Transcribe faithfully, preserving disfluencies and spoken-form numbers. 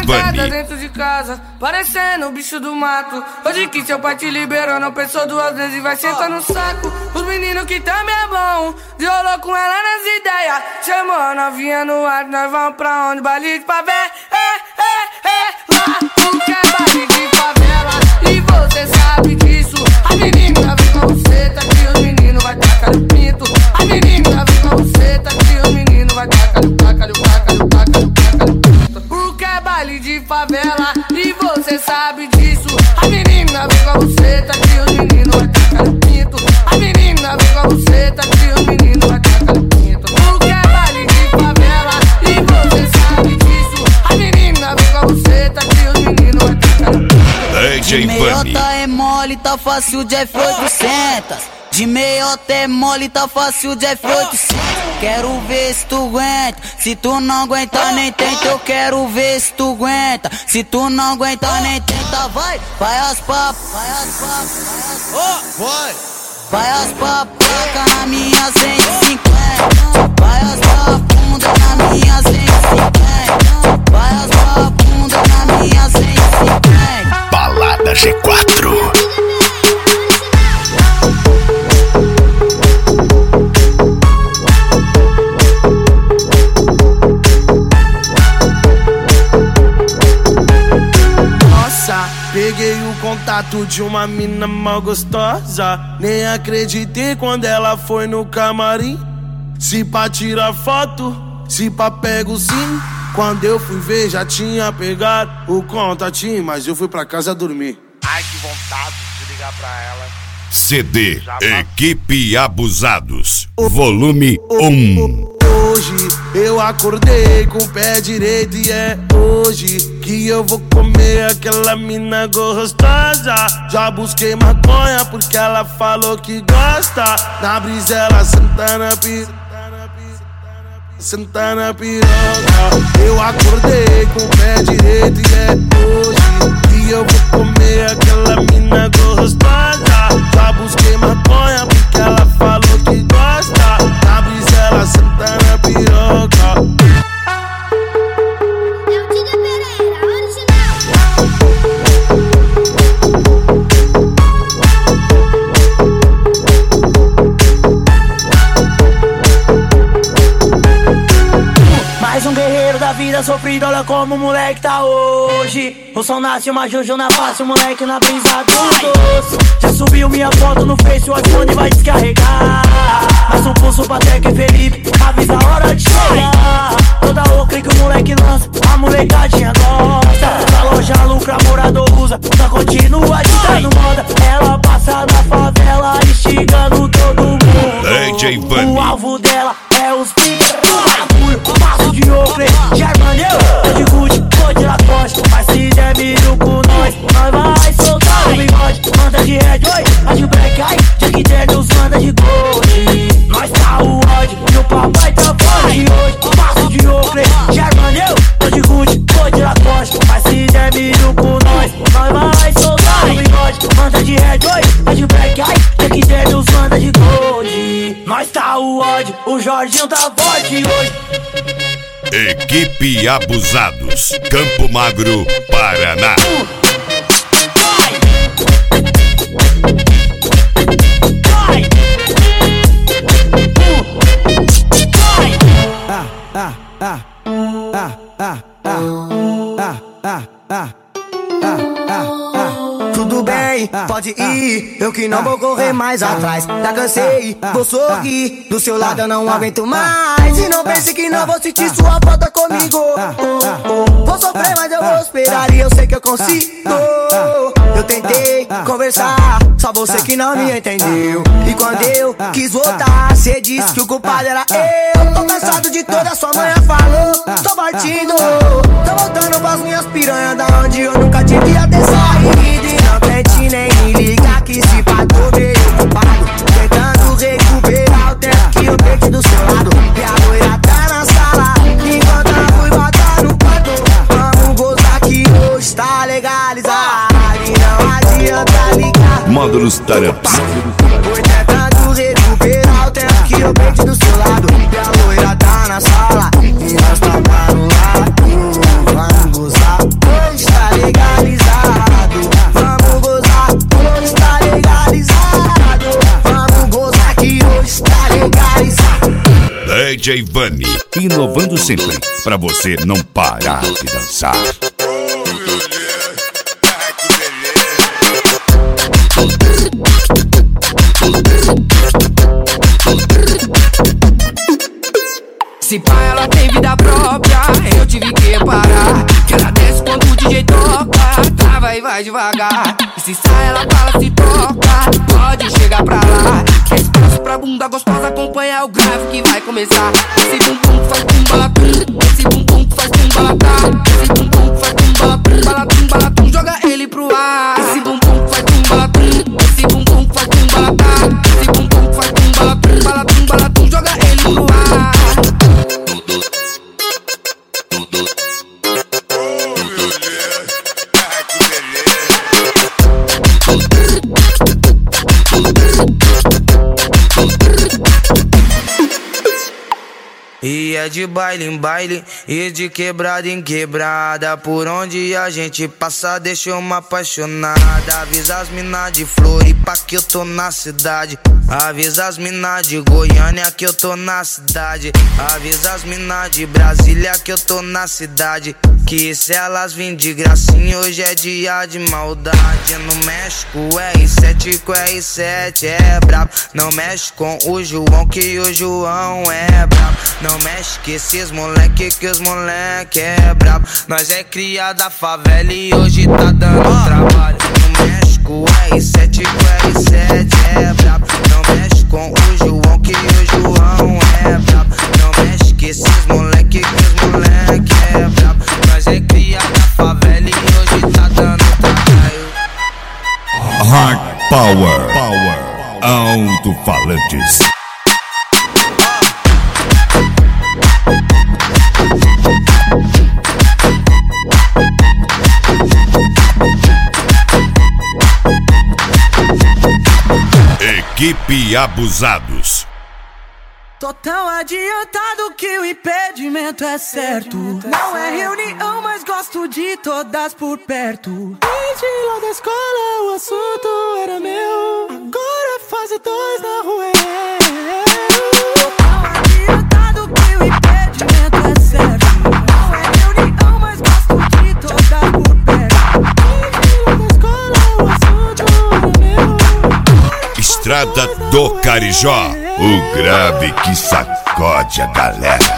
Bunny. Dentro de casa, parecendo o bicho do mato. Hoje que seu pai te liberou, não pensou duas vezes e vai sentar no saco. Os meninos que também é bom, violou com ela nas ideias. Chamou a novinha no ar, nós vamos pra onde? Baile de favela, é, é, é. Lá tu quer baile de favela e você sabe disso. A menina vem com você, tá que os meninos vai tacar no pinto. A menina vem com você, tá que os meninos vai tacar no taca, no taca, no taca, no taca, no pinto. Porque é baile de favela e você sabe disso. A menina vem com você, tá que os meninos vai tacar no pinto. A menina vem com você, tá que os meninos vai tacar no pinto. Porque é baile de favela e você sabe disso. A menina vem com você, tá que os meninos vai tacar no pinto. D J Bunny. Meiota é mole, tá fácil de F oitocentos. De meiota é mole, tá fácil de F oitocentos. Quero ver se tu aguenta. Se tu não aguenta, nem tenta. Eu quero ver se tu aguenta. Se tu não aguenta, nem tenta. Vai, vai as papas, vai as papas, vai. Vai as papacas na minha cento e cinquenta. Vai as papundas na minha cento e cinquenta. Vai as papundas na minha cento e cinquenta. Balada G quatro. Peguei o contato de uma mina mal gostosa. Nem acreditei quando ela foi no camarim. Se pá tirar foto, se pá pego sim. Quando eu fui ver já tinha pegado o contatinho, mas eu fui pra casa dormir. Ai, que vontade de ligar pra ela. C D Equipe Abusados, volume um. Hoje eu acordei com o pé direito e é hoje que eu vou comer aquela mina gostosa. Já busquei maconha porque ela falou que gosta. Na brisa ela senta na piroca, senta na piroca. Eu acordei com o pé direito e é hoje que eu vou comer aquela mina gostosa. Já busquei maconha porque ela falou que gosta. Na brisa ela senta na piroca. Mais um guerreiro da vida sofrido, olha como o moleque tá hoje. O sol nasce, uma jojo na face, o moleque na brisa do doce. Já subiu minha foto no Face, o iPhone vai descarregar. Mais um pulso pra Teca e Felipe, avisa a hora de chegar. Toda ocre que o moleque lança, a molecadinha gosta. Na loja lucra, morador usa, só continua ditando moda. Ela passa na favela, instigando todo mundo. D J Bunny. O alvo dela é os piques do bagulho. Passo de ocre, Germany, eu de Gucci, tô de Lacoste. Mas se der milho com nós, nós vai soltar o bigode. Manda de red, oi, a de black eye, Jack Daniels manda de gold. Nós tá o ódio e o papai tá fora de hoje. Passo de ocre, Germany, eu de Gucci, tô de Lacoste. Mas se der milho com nós, nós vai soltar o bigode. Manda de red, oi, a de black eye, Jack Daniels manda de gold. Nós tá o ódio, o Jorginho tá forte hoje. Equipe Abusados, Campo Magro, Paraná. Ah, ah, ah, ah, ah, ah, ah, ah, ah, ah. Tudo bem, pode ir, eu que não vou correr mais atrás. Já cansei, vou sorrir, do seu lado eu não aguento mais. E não pense que não vou sentir sua falta comigo. Vou sofrer, mas eu vou esperar e eu sei que eu consigo. Eu tentei conversar, só você que não me entendeu. E quando eu quis voltar, cê disse que o culpado era eu. Tô cansado de toda sua manhã falou, tô partindo. Tô voltando pras minhas piranhas da onde eu nunca devia ter saído. E não tente nem me ligar que se pá tô meio ocupado, tentando recuperar o tempo que eu perdi do seu lado. E a loira tá na sala, enquanto eu fui botar no quarto. Vamos gozar que hoje tá legalizado. E não adianta ligar, Módulos Taramps. foi tentando recuperar o tempo que eu perdi do seu lado. E a loira tá na sala, e nós tá lá, vamos gozar. J Vani, inovando sempre, pra você não parar de dançar. Se pá, ela tem vida própria, eu tive que parar. Que ela desce quando o D J toca, trava e vai devagar. E se sai, ela fala, se toca, pode chegar pra lá. Que espaço pra bunda gostosa, acompanha o grave que vai começar. Esse bumbum que faz bum balatum, esse bumbum que faz bum balatá. Esse bumbum que faz bum balatum, balatum, balatum, joga ele pro ar. Esse bumbum que faz bum balatum, esse bumbum que faz bum balatá. Esse bumbum que faz bum balatum, balatum, balatum, joga ele pro ar. E é de baile em baile e de quebrada em quebrada. Por onde a gente passa deixa uma apaixonada. Avisa as mina de Floripa que eu tô na cidade. Avisa as mina de Goiânia que eu tô na cidade. Avisa as mina de Brasília que eu tô na cidade. Que se elas vêm de gracinha hoje é dia de maldade. No México R sete com R sete é brabo. Não mexe com o João que o João é brabo. Não mexe com esses moleque que os moleque é brabo. Nós é cria da favela e hoje tá dando trabalho. No México R sete com R sete é brabo. Não mexe com o João que o João é brabo. Não mexe com esses moleque que os moleque é brabo. Nós é cria da favela e hoje tá dando trabalho. Hard Power, Power, alto-falantes. Equipe Abusados. Tô tão adiantado que o impedimento é certo. Não é reunião, mas gosto de todas por perto. Desde lá da escola o assunto era meu. Agora fase dois na rua é. Tô tão adiantado que o impedimento é certo. Não é reunião, mas gosto de todas por perto. Desde lá da escola o assunto era meu. Estrada do Carijó, o grave que sacode a galera.